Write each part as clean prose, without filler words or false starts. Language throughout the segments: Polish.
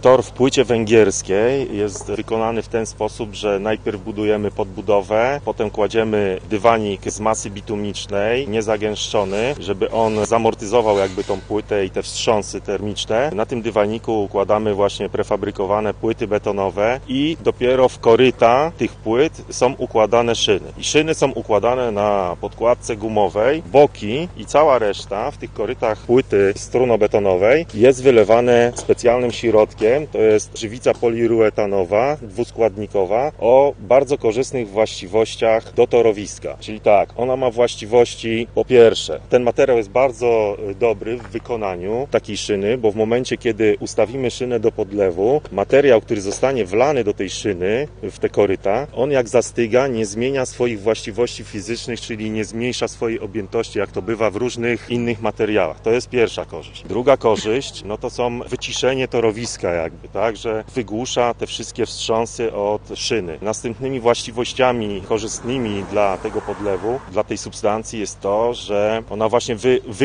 Tor w płycie węgierskiej jest wykonany w ten sposób, że najpierw budujemy podbudowę, potem kładziemy dywanik z masy bitumicznej, niezagęszczony, żeby on zamortyzował jakby tą płytę i te wstrząsy termiczne. Na tym dywaniku układamy właśnie prefabrykowane płyty betonowe i dopiero w koryta tych płyt są układane szyny. I szyny są układane na podkładce gumowej, boki i cała reszta w tych korytach płyty strunobetonowej jest wylewane specjalnym środkiem, to jest żywica poliuretanowa, dwuskładnikowa, o bardzo korzystnych właściwościach do torowiska. Czyli tak, ona ma właściwości, po pierwsze, ten materiał jest bardzo dobry w wykonaniu takiej szyny, bo w momencie, kiedy ustawimy szynę do podlewu, materiał, który zostanie wlany do tej szyny, w te koryta, on jak zastyga, nie zmienia swoich właściwości fizycznych, czyli nie zmniejsza swojej objętości, jak to bywa w różnych innych materiałach. To jest pierwsza korzyść. Druga korzyść, no to są wyciszenie torowiska jakby, tak, że wygłusza te wszystkie wstrząsy od szyny. Następnymi właściwościami korzystnymi dla tego podlewu, dla tej substancji jest to, że ona właśnie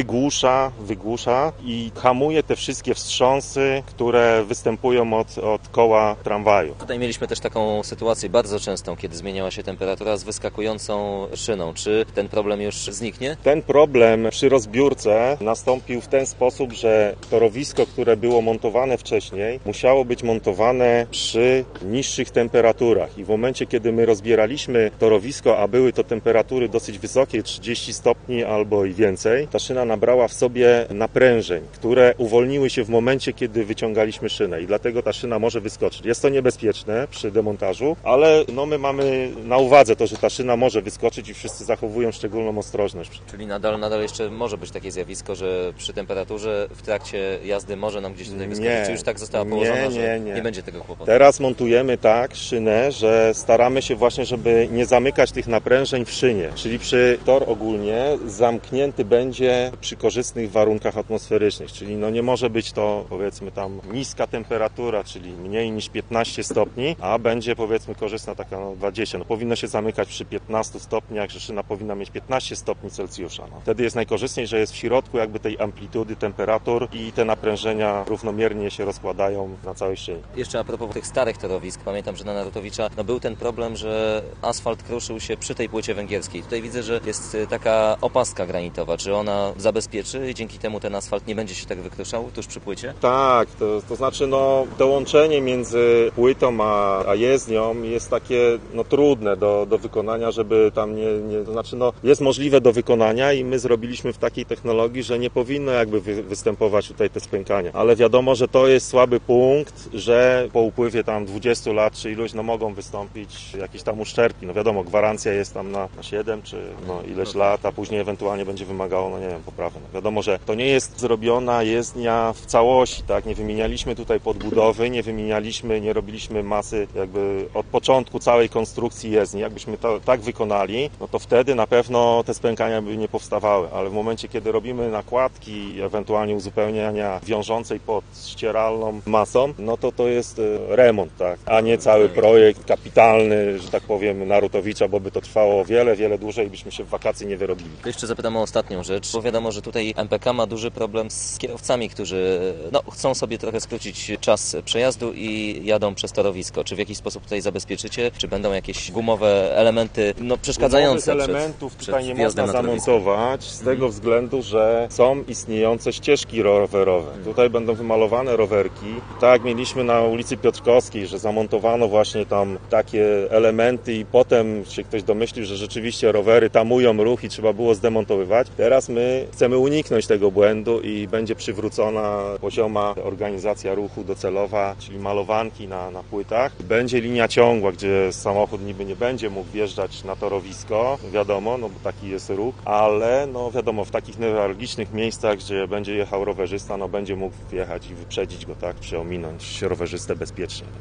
wygłusza i hamuje te wszystkie wstrząsy, które występują od koła tramwaju. Tutaj mieliśmy też taką sytuację bardzo częstą, kiedy zmieniała się temperatura z wyskakującą szyną. Czy ten problem już zniknie? Ten problem przy rozbiórce nastąpił w ten sposób, że torowisko, które było montowane wcześniej, musiało być montowane przy niższych temperaturach i w momencie, kiedy my rozbieraliśmy torowisko, a były to temperatury dosyć wysokie, 30 stopni albo i więcej, ta szyna nabrała w sobie naprężeń, które uwolniły się w momencie, kiedy wyciągaliśmy szynę i dlatego ta szyna może wyskoczyć. Jest to niebezpieczne przy demontażu, ale no my mamy na uwadze to, że ta szyna może wyskoczyć i wszyscy zachowują szczególną ostrożność. Czyli nadal jeszcze może być takie zjawisko, że przy temperaturze w trakcie jazdy może nam gdzieś tutaj wyskoczyć. Czy już tak została położona, że nie będzie tego kłopotu? Teraz montujemy tak szynę, że staramy się właśnie, żeby nie zamykać tych naprężeń w szynie. Czyli tor ogólnie zamknięty będzie przy korzystnych warunkach atmosferycznych. Czyli no nie może być to, powiedzmy, tam niska temperatura, czyli mniej niż 15 stopni, a będzie, powiedzmy, korzystna taka 20. No powinno się zamykać przy 15 stopniach, że szyna powinna mieć 15 stopni Celsjusza. No. Wtedy jest najkorzystniej, że jest w środku jakby tej amplitudy temperatur i te naprężenia równomiernie się rozkładają na całej szynie. Jeszcze a propos tych starych torowisk, pamiętam, że na Narutowicza był ten problem, że asfalt kruszył się przy tej płycie węgierskiej. Tutaj widzę, że jest taka opaska granitowa. Czy ona zabezpieczy i dzięki temu ten asfalt nie będzie się tak wykruszał tuż przy płycie? Tak, to znaczy dołączenie między płytą a jezdnią jest takie trudne do wykonania, żeby tam to znaczy jest możliwe do wykonania i my zrobiliśmy w takiej technologii, że nie powinno jakby występować tutaj te spękania. Ale wiadomo, że to jest słaby punkt, że po upływie tam 20 lat czy iluś mogą wystąpić jakieś tam uszczerbki. No wiadomo, gwarancja jest tam na 7 czy ileś lat, a później ewentualnie będzie wymagało, poprawy. Wiadomo, że to nie jest zrobiona jezdnia w całości, tak? Nie wymienialiśmy tutaj podbudowy, nie robiliśmy masy jakby od początku całej konstrukcji jezdni. Jakbyśmy to tak wykonali, to wtedy na pewno te spękania by nie powstawały, ale w momencie, kiedy robimy nakładki, ewentualnie uzupełniania wiążącej pod ścieralną masą, to jest remont, tak? A nie cały projekt kapitalny, że tak powiem, Narutowicza, bo by to trwało wiele, wiele dłużej i byśmy się w wakacje nie wyrobili. Jeszcze zapytam o ostatnią rzecz, bo wiadomo, że tutaj MPK ma duży problem z kierowcami, którzy chcą sobie trochę skrócić czas przejazdu i jadą przez torowisko. Czy w jakiś sposób tutaj zabezpieczycie? Czy będą jakieś gumowe elementy przeszkadzające? Gumowych elementów tutaj nie można zamontować z tego względu, że są istniejące ścieżki rowerowe. Tutaj będą wymalowane rowerki. Tak jak mieliśmy na ulicy Piotrkowskiej, że zamontowano właśnie tam takie elementy i potem się ktoś domyślił, że rzeczywiście rowery tamują ruch i trzeba było zdemontowywać. Teraz my chcemy uniknąć tego błędu i będzie przywrócona pozioma organizacja ruchu docelowa, czyli malowanki na płytach. Będzie linia ciągła, gdzie samochód niby nie będzie mógł wjeżdżać na torowisko, wiadomo, bo taki jest ruch, ale wiadomo, w takich newralgicznych miejscach, gdzie będzie jechał rowerzysta, będzie mógł wjechać i wyprzedzić go, tak, czy ominąć rowerzystę bezpiecznie.